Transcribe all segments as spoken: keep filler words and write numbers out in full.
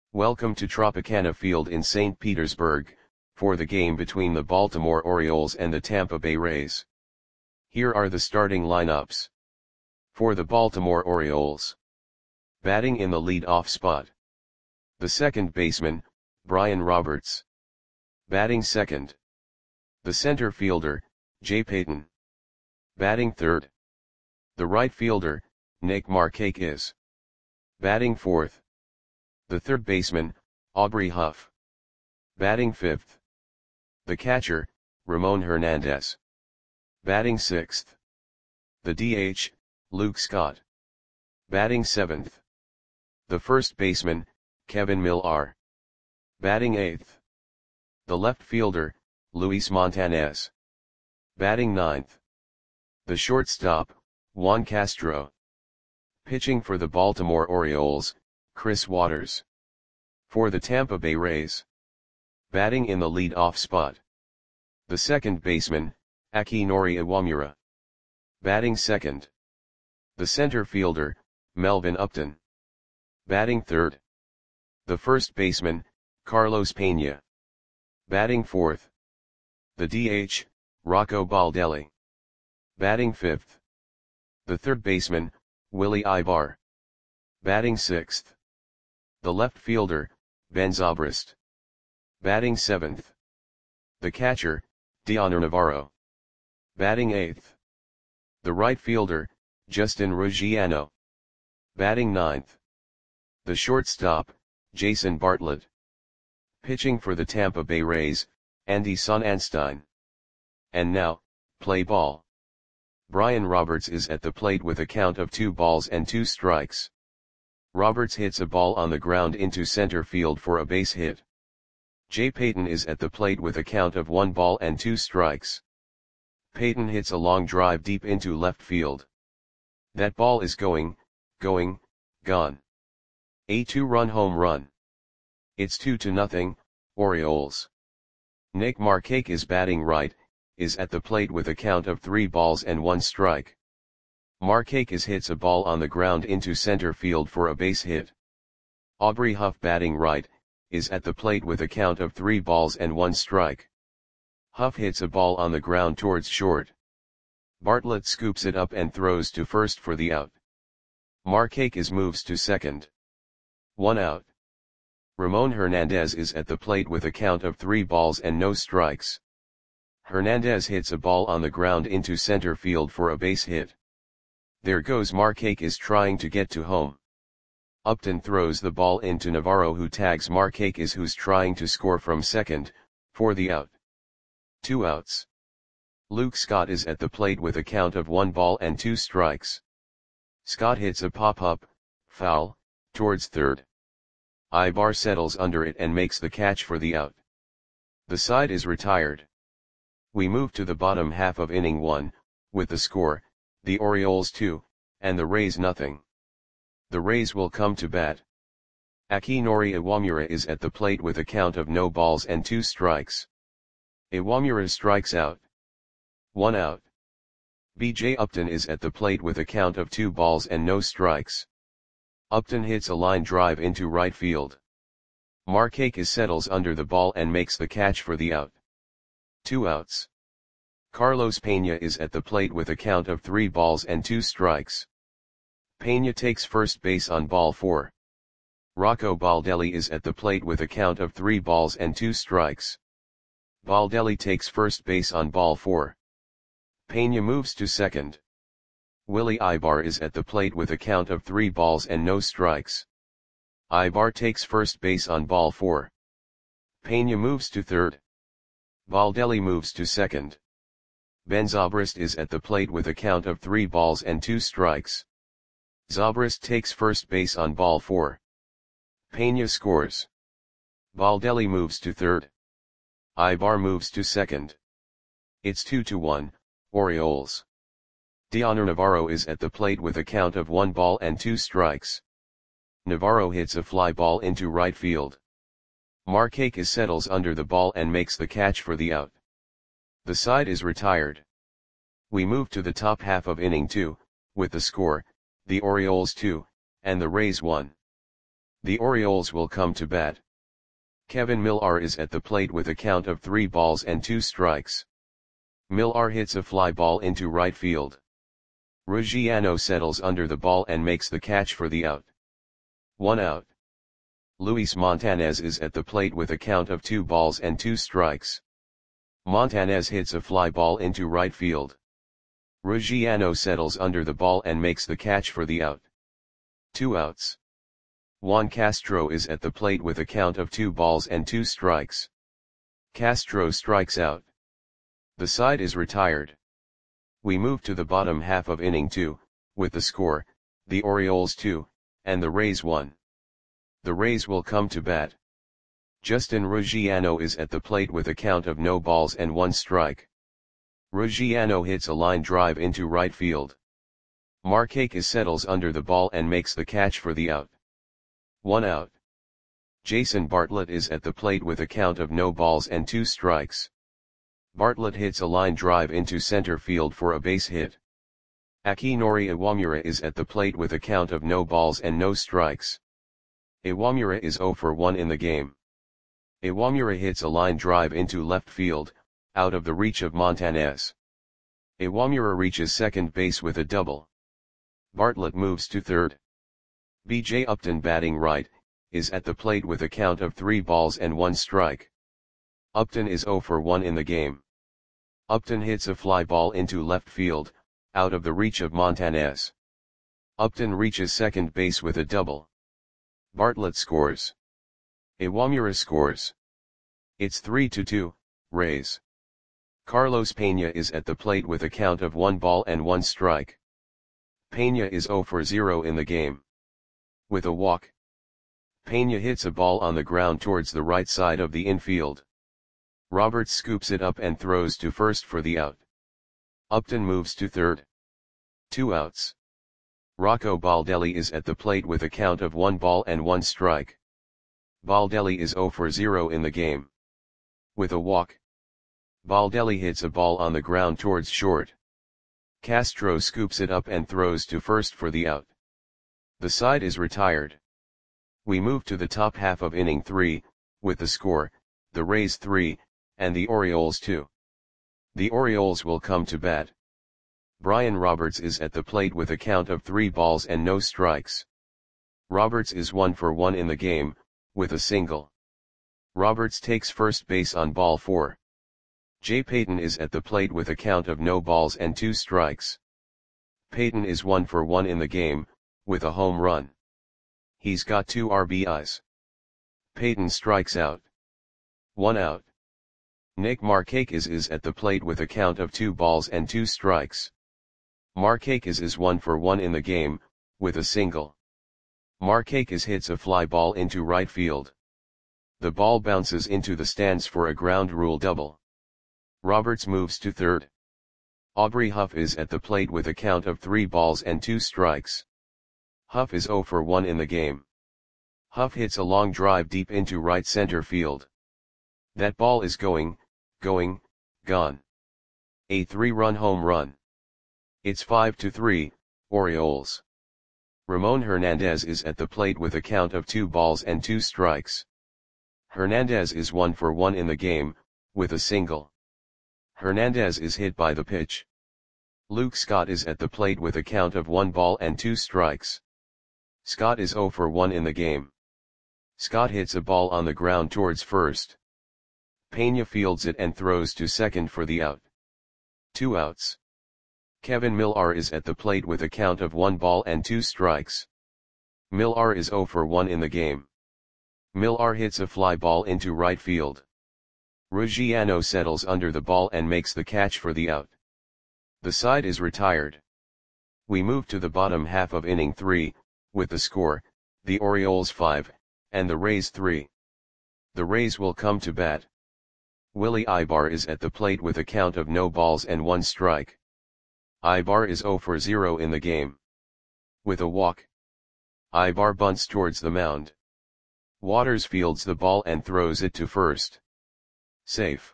Welcome to Tropicana Field in Saint Petersburg, for the game between the Baltimore Orioles and the Tampa Bay Rays. Here are the starting lineups. For the Baltimore Orioles. Batting in the lead-off spot. The second baseman, Brian Roberts. Batting second. The center fielder, Jay Payton. Batting third. The right fielder, Nick Markakis. Batting fourth. The third baseman, Aubrey Huff. Batting fifth. The catcher, Ramon Hernandez. Batting sixth. The D H, Luke Scott. Batting seventh. The first baseman, Kevin Millar. Batting eighth. The left fielder, Luis Montanez. Batting ninth. The shortstop, Juan Castro. Pitching for the Baltimore Orioles, Chris Waters. For the Tampa Bay Rays. Batting in the lead-off spot. The second baseman, Akinori Iwamura. Batting second. The center fielder, Melvin Upton. Batting third. The first baseman, Carlos Pena. Batting fourth. The D H, Rocco Baldelli. Batting fifth. The third baseman, Willie Aybar. Batting sixth. The left fielder, Ben Zobrist. Batting seventh. The catcher, Dioner Navarro. Batting eighth. The right fielder, Justin Ruggiano. Batting ninth. The shortstop, Jason Bartlett. Pitching for the Tampa Bay Rays, Andy Sonnanstine. And now, play ball. Brian Roberts is at the plate with a count of two balls and two strikes. Roberts hits a ball on the ground into center field for a base hit. Jay Payton is at the plate with a count of one ball and two strikes. Payton hits a long drive deep into left field. That ball is going, going, gone. A two-run home run. It's two to nothing, Orioles. Nick Markakis batting right, is at the plate with a count of three balls and one strike. Markakis hits a ball on the ground into center field for a base hit. Aubrey Huff batting right, is at the plate with a count of three balls and one strike. Huff hits a ball on the ground towards short. Bartlett scoops it up and throws to first for the out. Markakis moves to second. One out. Ramon Hernandez is at the plate with a count of three balls and no strikes. Hernandez hits a ball on the ground into center field for a base hit. There goes Markakis trying to get to home. Upton throws the ball into Navarro, who tags Markakis, who's trying to score from second, for the out. Two outs. Luke Scott is at the plate with a count of one ball and two strikes. Scott hits a pop-up, foul, towards third. Aybar settles under it and makes the catch for the out. The side is retired. We move to the bottom half of inning one, with the score, the Orioles two, and the Rays nothing. The Rays will come to bat. Akinori Iwamura is at the plate with a count of no balls and two strikes. Iwamura strikes out. One out. B J Upton is at the plate with a count of two balls and no strikes. Upton hits a line drive into right field. Markakis settles under the ball and makes the catch for the out. Two outs. Carlos Pena is at the plate with a count of three balls and two strikes. Pena takes first base on ball four. Rocco Baldelli is at the plate with a count of three balls and two strikes. Baldelli takes first base on ball four. Pena moves to second. Willie Aybar is at the plate with a count of three balls and no strikes. Aybar takes first base on ball four. Pena moves to third. Baldelli moves to second. Ben Zobrist is at the plate with a count of three balls and two strikes. Zobrist takes first base on ball four. Pena scores. Baldelli moves to third. Aybar moves to second. It's two to one, Orioles. Dioner Navarro is at the plate with a count of one ball and two strikes. Navarro hits a fly ball into right field. Markakis settles under the ball and makes the catch for the out. The side is retired. We move to the top half of inning two, with the score, the Orioles two, and the Rays one. The Orioles will come to bat. Kevin Millar is at the plate with a count of three balls and two strikes. Millar hits a fly ball into right field. Ruggiano settles under the ball and makes the catch for the out. One out. Luis Montanez is at the plate with a count of two balls and two strikes. Montanez hits a fly ball into right field. Ruggiano settles under the ball and makes the catch for the out. Two outs. Juan Castro is at the plate with a count of two balls and two strikes. Castro strikes out. The side is retired. We move to the bottom half of inning two, with the score, the Orioles two, and the Rays one. The Rays will come to bat. Justin Ruggiano is at the plate with a count of no balls and one strike. Ruggiano hits a line drive into right field. Markakis settles under the ball and makes the catch for the out. One out. Jason Bartlett is at the plate with a count of no balls and two strikes. Bartlett hits a line drive into center field for a base hit. Akinori Iwamura is at the plate with a count of no balls and no strikes. Iwamura is zero for one in the game. Iwamura hits a line drive into left field, out of the reach of Montanez. Iwamura reaches second base with a double. Bartlett moves to third. B J Upton, batting right, is at the plate with a count of three balls and one strike. Upton is zero for one in the game. Upton hits a fly ball into left field, out of the reach of Montanez. Upton reaches second base with a double. Bartlett scores. Iwamura scores. It's three to two, Rays. Carlos Pena is at the plate with a count of one ball and one strike. Pena is zero for zero in the game. With a walk, Pena hits a ball on the ground towards the right side of the infield. Roberts scoops it up and throws to first for the out. Upton moves to third. Two outs. Rocco Baldelli is at the plate with a count of one ball and one strike. Baldelli is zero for zero in the game. With a walk, Baldelli hits a ball on the ground towards short. Castro scoops it up and throws to first for the out. The side is retired. We move to the top half of inning three, with the score, the Rays three, and the Orioles two. The Orioles will come to bat. Brian Roberts is at the plate with a count of three balls and no strikes. Roberts is one for one in the game, with a single. Roberts takes first base on ball four. Jay Payton is at the plate with a count of no balls and two strikes. Payton is one for one in the game, with a home run. He's got two R B Is. Payton strikes out. One out. Nick Markakis is at the plate with a count of two balls and two strikes. Markakis is one for one in the game, with a single. Markakis hits a fly ball into right field. The ball bounces into the stands for a ground rule double. Roberts moves to third. Aubrey Huff is at the plate with a count of three balls and two strikes. Huff is zero for one in the game. Huff hits a long drive deep into right center field. That ball is going, going, gone. A three-run home run. It's five to three, Orioles. Ramon Hernandez is at the plate with a count of two balls and two strikes. Hernandez is one for one in the game, with a single. Hernandez is hit by the pitch. Luke Scott is at the plate with a count of one ball and two strikes. Scott is zero for one in the game. Scott hits a ball on the ground towards first. Pena fields it and throws to second for the out. Two outs. Kevin Millar is at the plate with a count of one ball and two strikes. Millar is zero for one in the game. Millar hits a fly ball into right field. Ruggiano settles under the ball and makes the catch for the out. The side is retired. We move to the bottom half of inning three, with the score, the Orioles five, and the Rays three. The Rays will come to bat. Willie Ibar is at the plate with a count of no balls and one strike. Ibar is zero for zero in the game. With a walk, Ibar bunts towards the mound. Waters fields the ball and throws it to first. Safe.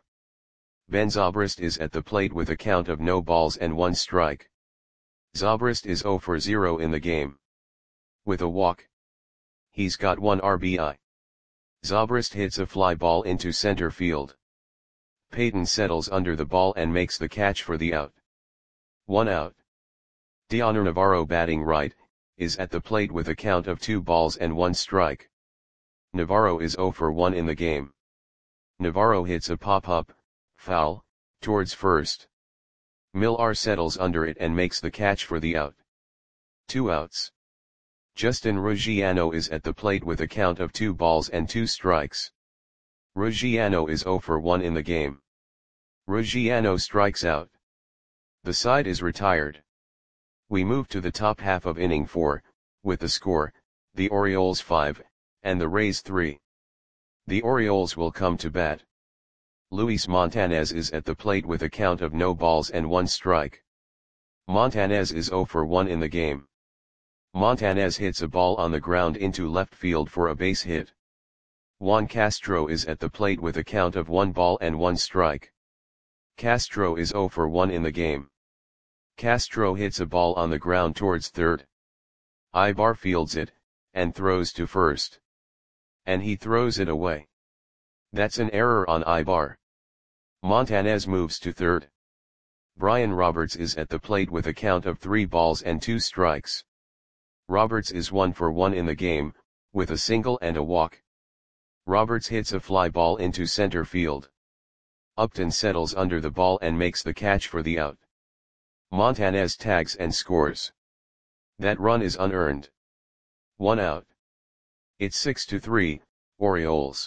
Ben Zobrist is at the plate with a count of no balls and one strike. Zobrist is zero for zero in the game. With a walk, He's got one R B I. Zobrist hits a fly ball into center field. Peyton settles under the ball and makes the catch for the out. One out. Dioner Navarro, batting right, is at the plate with a count of two balls and one strike. Navarro is zero for one in the game. Navarro hits a pop-up, foul, towards first. Millar settles under it and makes the catch for the out. Two outs. Justin Ruggiano is at the plate with a count of two balls and two strikes. Ruggiano is zero for one in the game. Ruggiano strikes out. The side is retired. We move to the top half of inning four, with the score, the Orioles five, and the Rays three. The Orioles will come to bat. Luis Montanez is at the plate with a count of no balls and one strike. Montanez is zero for one in the game. Montanez hits a ball on the ground into left field for a base hit. Juan Castro is at the plate with a count of one ball and one strike. Castro is zero for one in the game. Castro hits a ball on the ground towards third. Ibar fields it, and throws to first. And he throws it away. That's an error on Ibar. Montanez moves to third. Brian Roberts is at the plate with a count of three balls and two strikes. Roberts is one for one in the game, with a single and a walk. Roberts hits a fly ball into center field. Upton settles under the ball and makes the catch for the out. Montanez tags and scores. That run is unearned. One out. It's six to three, Orioles.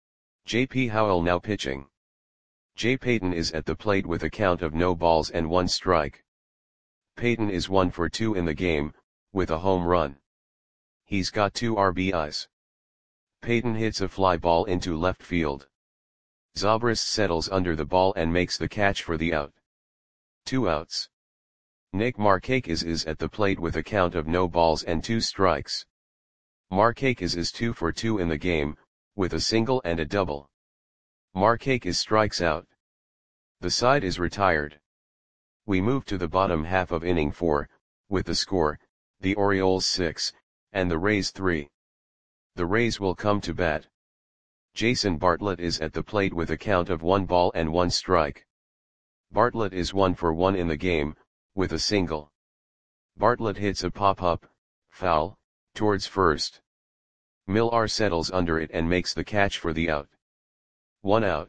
J P Howell now pitching. Jay Payton is at the plate with a count of no balls and one strike. Payton is one for two in the game, with a home run. He's got two R B Is. Payton hits a fly ball into left field. Zobrist settles under the ball and makes the catch for the out. Two outs. Nick Markakis is at the plate with a count of no balls and two strikes. Markakis is two for two in the game, with a single and a double. Markakis strikes out. The side is retired. We move to the bottom half of inning four, with the score, the Orioles six, and the Rays three. The Rays will come to bat. Jason Bartlett is at the plate with a count of one ball and one strike. Bartlett is one for one in the game, with a single. Bartlett hits a pop-up, foul, towards first. Millar settles under it and makes the catch for the out. One out.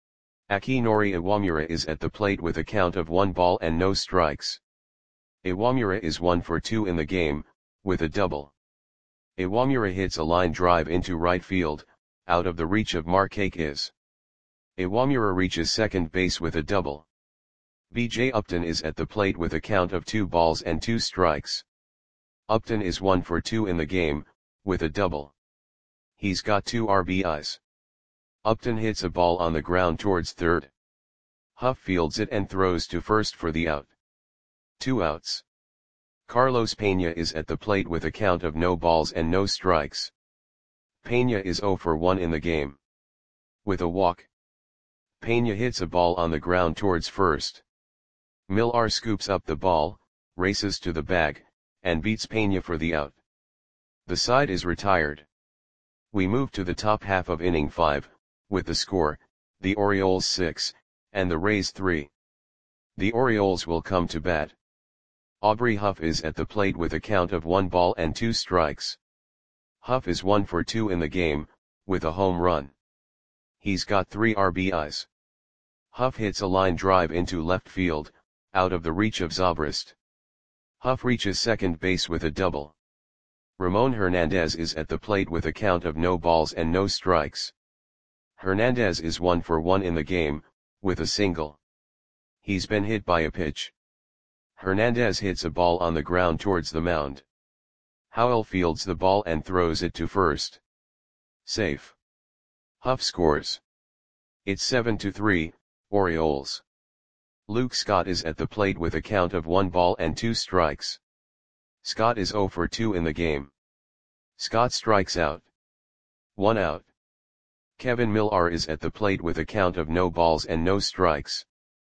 Akinori Iwamura is at the plate with a count of one ball and no strikes. Iwamura is one for two in the game, with a double. Iwamura hits a line drive into right field, out of the reach of Markakis. Iwamura reaches second base with a double. B J Upton is at the plate with a count of two balls and two strikes. Upton is one for two in the game, with a double. He's got two R B Is. Upton hits a ball on the ground towards third. Huff fields it and throws to first for the out. Two outs. Carlos Pena is at the plate with a count of no balls and no strikes. Pena is zero for one in the game. With a walk. Pena hits a ball on the ground towards first. Millar scoops up the ball, races to the bag, and beats Pena for the out. The side is retired. We move to the top half of inning five, with the score, the Orioles six, and the Rays three. The Orioles will come to bat. Aubrey Huff is at the plate with a count of one ball and two strikes. Huff is one for two in the game, with a home run. He's got three R B Is. Huff hits a line drive into left field, out of the reach of Zobrist. Huff reaches second base with a double. Ramon Hernandez is at the plate with a count of no balls and no strikes. Hernandez is one for one in the game, with a single. He's been hit by a pitch. Hernandez hits a ball on the ground towards the mound. Howell fields the ball and throws it to first. Safe. Huff scores. It's seven to three, Orioles. Luke Scott is at the plate with a count of one ball and two strikes. Scott is zero for two in the game. Scott strikes out. One out. Kevin Millar is at the plate with a count of no balls and no strikes.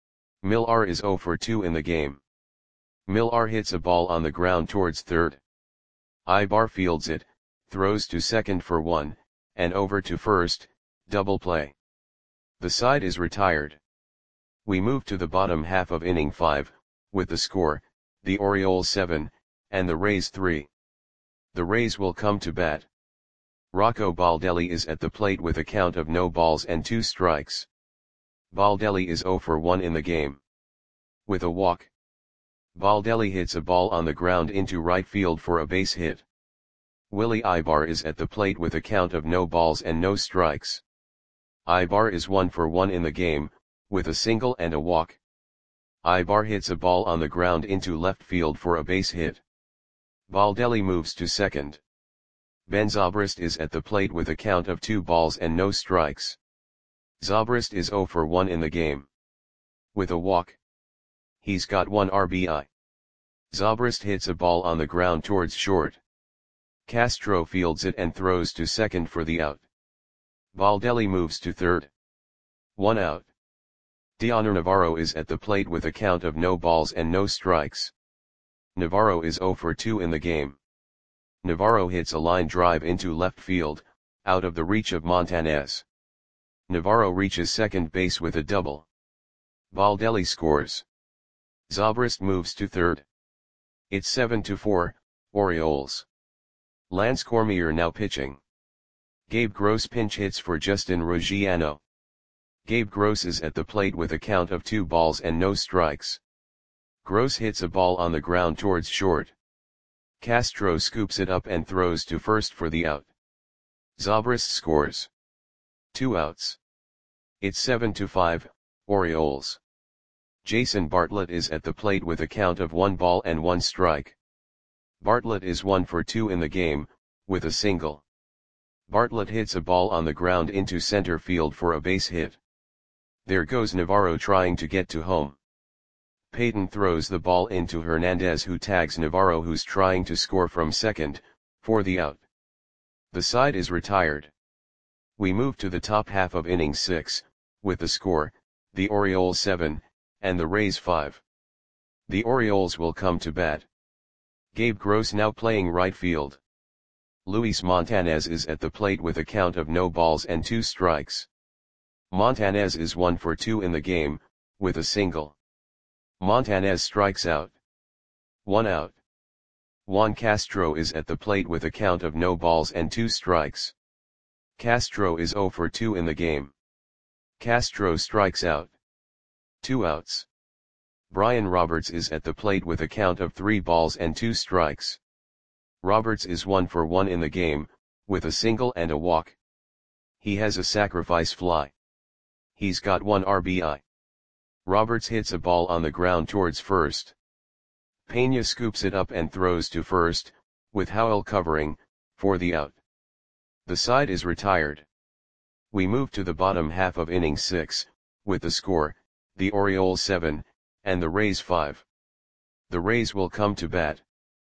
Millar is zero for two in the game. Millar hits a ball on the ground towards third. Ibar fields it, throws to second for one, and over to first, double play. The side is retired. We move to the bottom half of inning five, with the score, the Orioles seven, and the Rays three. The Rays will come to bat. Rocco Baldelli is at the plate with a count of no balls and two strikes. Baldelli is zero for one in the game. With a walk, Baldelli hits a ball on the ground into right field for a base hit. Willie Ibar is at the plate with a count of no balls and no strikes. Ibar is one for one in the game, with a single and a walk. Ibar hits a ball on the ground into left field for a base hit. Baldelli moves to second. Ben Zobrist is at the plate with a count of two balls and no strikes. Zobrist is zero for one in the game. With a walk, he's got one R B I. Zobrist hits a ball on the ground towards short. Castro fields it and throws to second for the out. Baldelli moves to third. One out. Dioner Navarro is at the plate with a count of no balls and no strikes. Navarro is zero for two in the game. Navarro hits a line drive into left field, out of the reach of Montanez. Navarro reaches second base with a double. Baldelli scores. Zobrist moves to third. It's seven to four, Orioles. Lance Cormier now pitching. Gabe Gross pinch hits for Justin Ruggiano. Gabe Gross is at the plate with a count of two balls and no strikes. Gross hits a ball on the ground towards short. Castro scoops it up and throws to first for the out. Zobrist scores. Two outs. It's seven to five, Orioles. Jason Bartlett is at the plate with a count of one ball and one strike. Bartlett is one for two in the game, with a single. Bartlett hits a ball on the ground into center field for a base hit. There goes Navarro trying to get to home. Payton throws the ball into Hernandez, who tags Navarro, who's trying to score from second, for the out. The side is retired. We move to the top half of inning six, with the score, the Orioles seven, and the Rays five. The Orioles will come to bat. Gabe Gross now playing right field. Luis Montanez is at the plate with a count of no balls and two strikes. Montanez is one for two in the game, with a single. Montanez strikes out. One out. Juan Castro is at the plate with a count of no balls and two strikes. Castro is zero for two in the game. Castro strikes out. Two outs. Brian Roberts is at the plate with a count of three balls and two strikes. Roberts is one for one in the game, with a single and a walk. He has a sacrifice fly. He's got one R B I. Roberts hits a ball on the ground towards first. Pena scoops it up and throws to first, with Howell covering, for the out. The side is retired. We move to the bottom half of inning six, with the score, the Orioles seven, and the Rays five. The Rays will come to bat.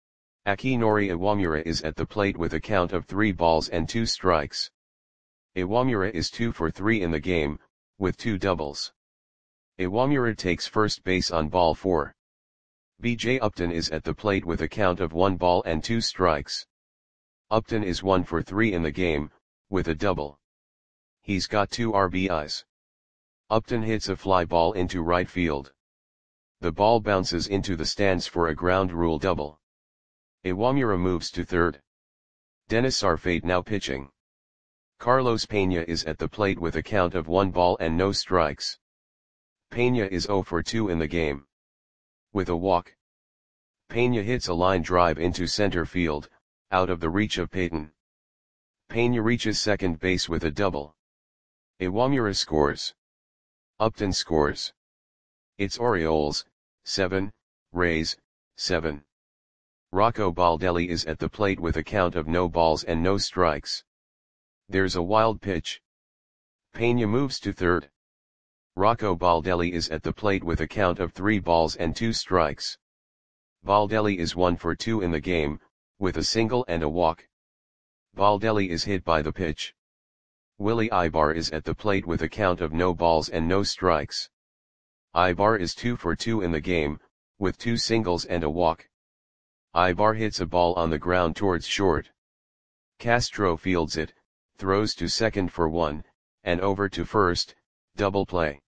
Akinori Iwamura is at the plate with a count of three balls and two strikes. Iwamura is two for three in the game, with two doubles. Iwamura takes first base on ball four. B J Upton is at the plate with a count of one ball and two strikes. Upton is one for three in the game, with a double. He's got two R B Is. Upton hits a fly ball into right field. The ball bounces into the stands for a ground rule double. Iwamura moves to third. Dennis Arfate now pitching. Carlos Pena is at the plate with a count of one ball and no strikes. Pena is zero for two in the game. With a walk, Pena hits a line drive into center field, out of the reach of Payton. Pena reaches second base with a double. Iwamura scores. Upton scores. It's Orioles, seven, Rays, seven. Rocco Baldelli is at the plate with a count of no balls and no strikes. There's a wild pitch. Pena moves to third. Rocco Baldelli is at the plate with a count of three balls and two strikes. Baldelli is one for two in the game, with a single and a walk. Baldelli is hit by the pitch. Willie Ibar is at the plate with a count of no balls and no strikes. Ibar is two for two in the game, with two singles and a walk. Ibar hits a ball on the ground towards short. Castro fields it, throws to second for one, and over to first, double play.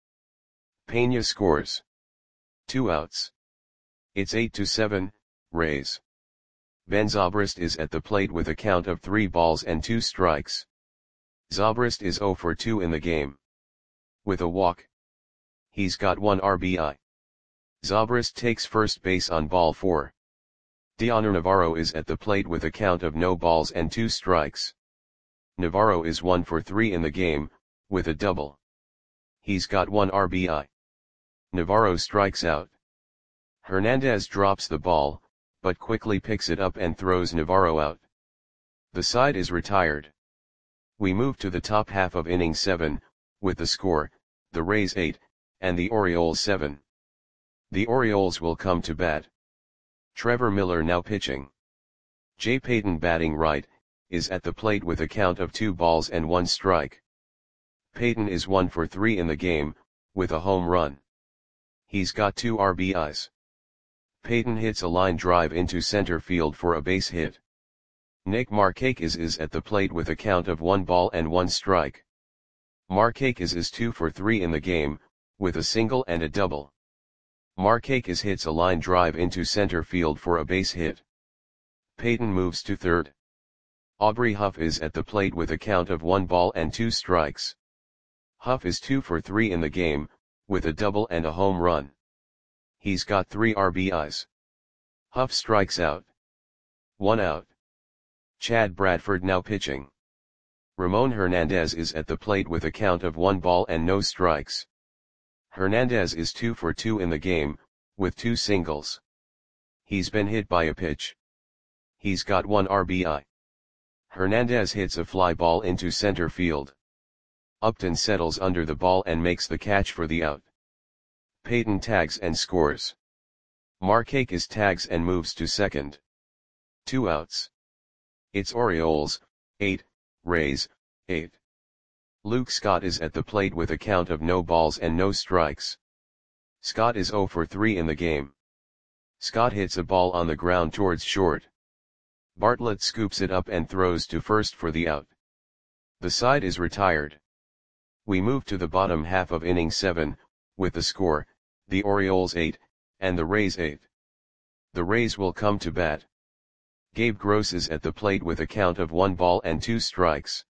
Pena scores. Two outs. It's eight to seven, Rays. Ben Zobrist is at the plate with a count of three balls and two strikes. Zobrist is oh for two in the game. With a walk. He's got one R B I. Zobrist takes first base on ball four. Dioner Navarro is at the plate with a count of no balls and two strikes. Navarro is one for three in the game, with a double. He's got one R B I. Navarro strikes out. Hernandez drops the ball, but quickly picks it up and throws Navarro out. The side is retired. We move to the top half of inning seven, with the score, the Rays eight, and the Orioles seven. The Orioles will come to bat. Trevor Miller now pitching. Jay Payton batting right, is at the plate with a count of two balls and one strike. Payton is one for three in the game, with a home run. He's got two R B Is. Payton hits a line drive into center field for a base hit. Nick Markakis is at the plate with a count of one ball and one strike. Markakis is two for three in the game, with a single and a double. Markakis hits a line drive into center field for a base hit. Payton moves to third. Aubrey Huff is at the plate with a count of one ball and two strikes. Huff is two for three in the game, with a double and a home run. He's got three R B Is. Huff strikes out. One out. Chad Bradford now pitching. Ramon Hernandez is at the plate with a count of one ball and no strikes. Hernandez is two for two in the game, with two singles. He's been hit by a pitch. He's got one R B I. Hernandez hits a fly ball into center field. Upton settles under the ball and makes the catch for the out. Payton tags and scores. Markakis tags and moves to second. Two outs. It's Orioles, eight, Rays, eight. Luke Scott is at the plate with a count of no balls and no strikes. Scott is oh for three in the game. Scott hits a ball on the ground towards short. Bartlett scoops it up and throws to first for the out. The side is retired. We move to the bottom half of inning seven, with the score, the Orioles eight, and the Rays eight. The Rays will come to bat. Gabe Gross is at the plate with a count of one ball and two strikes.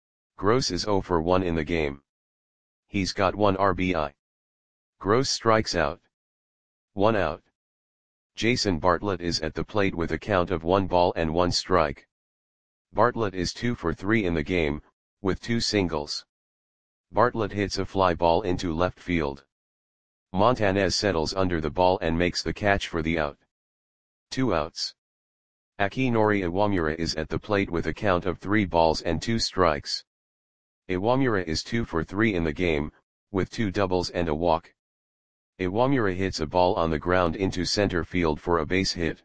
Gross is oh for one in the game. He's got one R B I. Gross strikes out. One out. Jason Bartlett is at the plate with a count of one ball and one strike. Bartlett is two for three in the game, with two singles. Bartlett hits a fly ball into left field. Montanez settles under the ball and makes the catch for the out. Two outs. Akinori Iwamura is at the plate with a count of three balls and two strikes. Iwamura is two for three in the game, with two doubles and a walk. Iwamura hits a ball on the ground into center field for a base hit.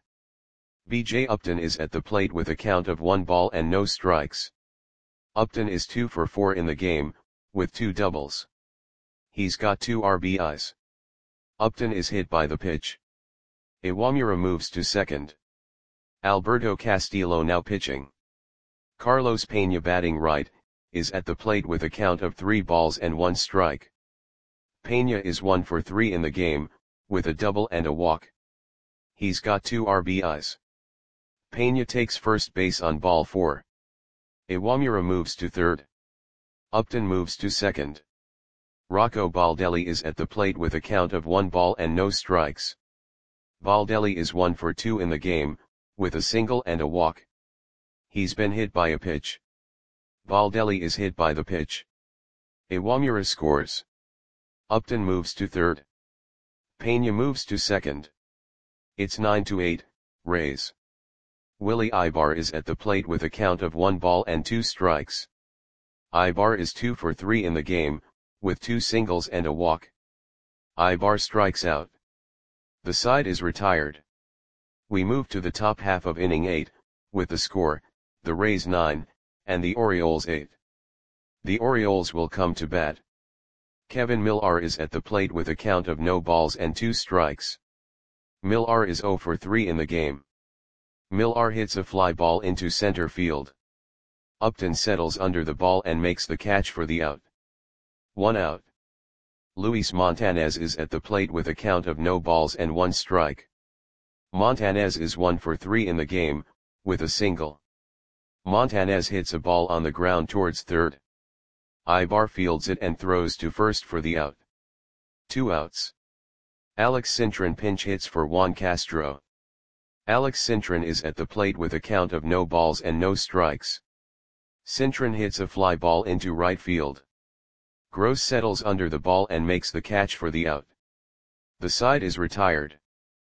B J Upton is at the plate with a count of one ball and no strikes. Upton is two for four in the game, with two doubles. He's got two R B Is. Upton is hit by the pitch. Iwamura moves to second. Alberto Castillo now pitching. Carlos Pena batting right, is at the plate with a count of three balls and one strike. Pena is one for three in the game, with a double and a walk. He's got two R B Is. Pena takes first base on ball four. Iwamura moves to third. Upton moves to second. Rocco Baldelli is at the plate with a count of one ball and no strikes. Baldelli is one for two in the game, with a single and a walk. He's been hit by a pitch. Baldelli is hit by the pitch. Iwamura scores. Upton moves to third. Pena moves to second. It's nine to eight, Rays. Willie Ibar is at the plate with a count of one ball and two strikes. Ibar is two for three in the game, with two singles and a walk. Ibar strikes out. The side is retired. We move to the top half of inning eight, with the score, the Rays nine, and the Orioles eight. The Orioles will come to bat. Kevin Millar is at the plate with a count of no balls and two strikes. Millar is oh for three in the game. Millar hits a fly ball into center field. Upton settles under the ball and makes the catch for the out. One out. Luis Montanez is at the plate with a count of no balls and one strike. Montanez is one for three in the game, with a single. Montanez hits a ball on the ground towards third. Ibar fields it and throws to first for the out. Two outs. Alex Cintron pinch hits for Juan Castro. Alex Cintron is at the plate with a count of no balls and no strikes. Cintron hits a fly ball into right field. Gross settles under the ball and makes the catch for the out. The side is retired.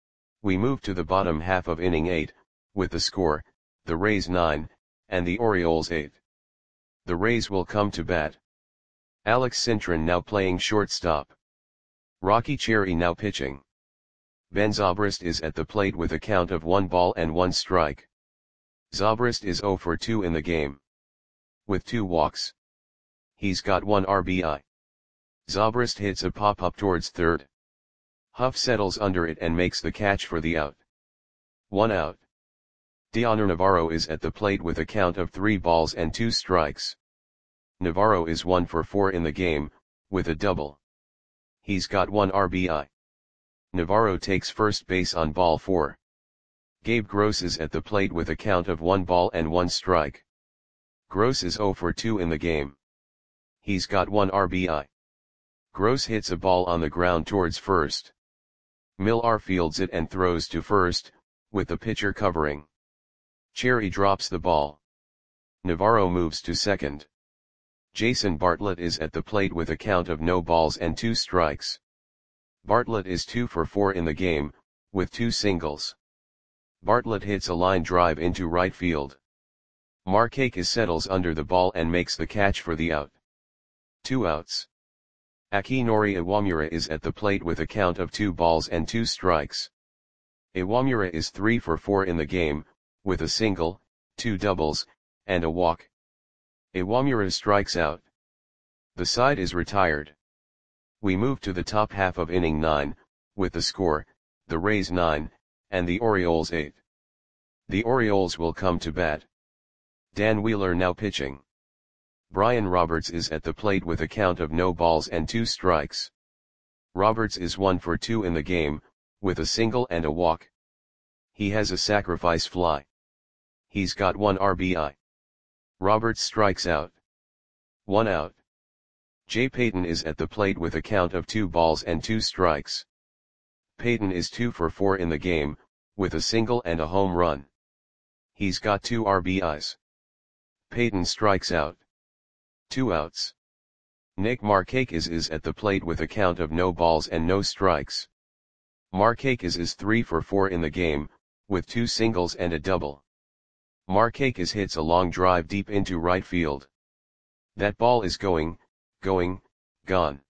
We move to the bottom half of inning eight, with the score, the Rays nine, and the Orioles eight. The Rays will come to bat. Alex Cintron now playing shortstop. Rocky Cherry now pitching. Ben Zobrist is at the plate with a count of one ball and one strike. Zobrist is zero for two in the game. With two walks. He's got one R B I. Zobrist hits a pop-up towards third. Huff settles under it and makes the catch for the out. One out. Dioner Navarro is at the plate with a count of three balls and two strikes. Navarro is one for four in the game, with a double. He's got one R B I. Navarro takes first base on ball four. Gabe Gross is at the plate with a count of one ball and one strike. Gross is zero for two in the game. He's got one R B I. Gross hits a ball on the ground towards first. Millar fields it and throws to first, with the pitcher covering. Cherry drops the ball. Navarro moves to second. Jason Bartlett is at the plate with a count of no balls and two strikes. Bartlett is two for four in the game, with two singles. Bartlett hits a line drive into right field. Markakis settles under the ball and makes the catch for the out. Two outs. Akinori Iwamura is at the plate with a count of two balls and two strikes. Iwamura is three for four in the game, with a single, two doubles, and a walk. Iwamura strikes out. The side is retired. We move to the top half of inning nine, with the score, the Rays nine, and the Orioles eight. The Orioles will come to bat. Dan Wheeler now pitching. Brian Roberts is at the plate with a count of no balls and two strikes. Roberts is one for two in the game, with a single and a walk. He has a sacrifice fly. He's got one R B I. Roberts strikes out. One out. Jay Payton is at the plate with a count of two balls and two strikes. Payton is two for four in the game, with a single and a home run. He's got two R B Is. Payton strikes out. Two outs. Nick Markakis is at the plate with a count of no balls and no strikes. Markakis is three for four in the game, with two singles and a double. Markakis hits a long drive deep into right field. That ball is going, going, gone.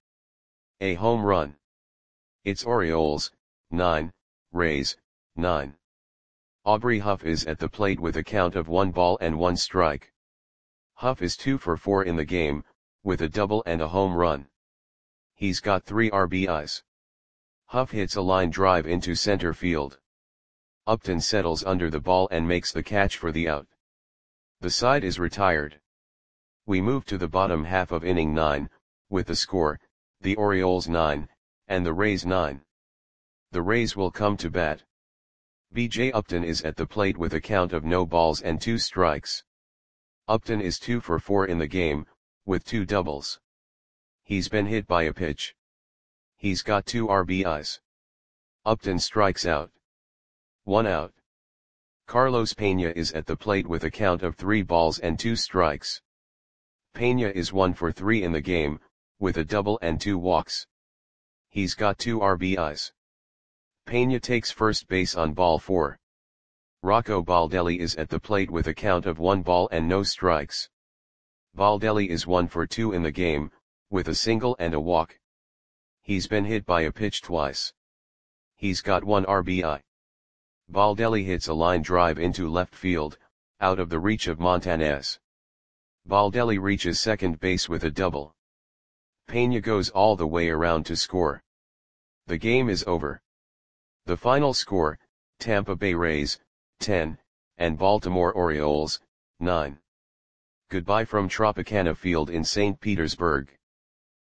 A home run. It's Orioles, nine, Rays, nine. Aubrey Huff is at the plate with a count of one ball and one strike. Huff is two for four in the game, with a double and a home run. He's got three R B Is. Huff hits a line drive into center field. Upton settles under the ball and makes the catch for the out. The side is retired. We move to the bottom half of inning nine, with the score, the Orioles nine, and the Rays nine. The Rays will come to bat. B J Upton is at the plate with a count of no balls and two strikes. Upton is two for four in the game, with two doubles. He's been hit by a pitch. He's got two R B Is. Upton strikes out. One out. Carlos Pena is at the plate with a count of three balls and two strikes. Pena is one for three in the game, with a double and two walks. He's got two R B Is. Pena takes first base on ball four. Rocco Baldelli is at the plate with a count of one ball and no strikes. Baldelli is one for two in the game, with a single and a walk. He's been hit by a pitch twice. He's got one R B I. Baldelli hits a line drive into left field, out of the reach of Montanez. Baldelli reaches second base with a double. Pena goes all the way around to score. The game is over. The final score, Tampa Bay Rays, ten, and Baltimore Orioles, nine. Goodbye from Tropicana Field in Saint Petersburg.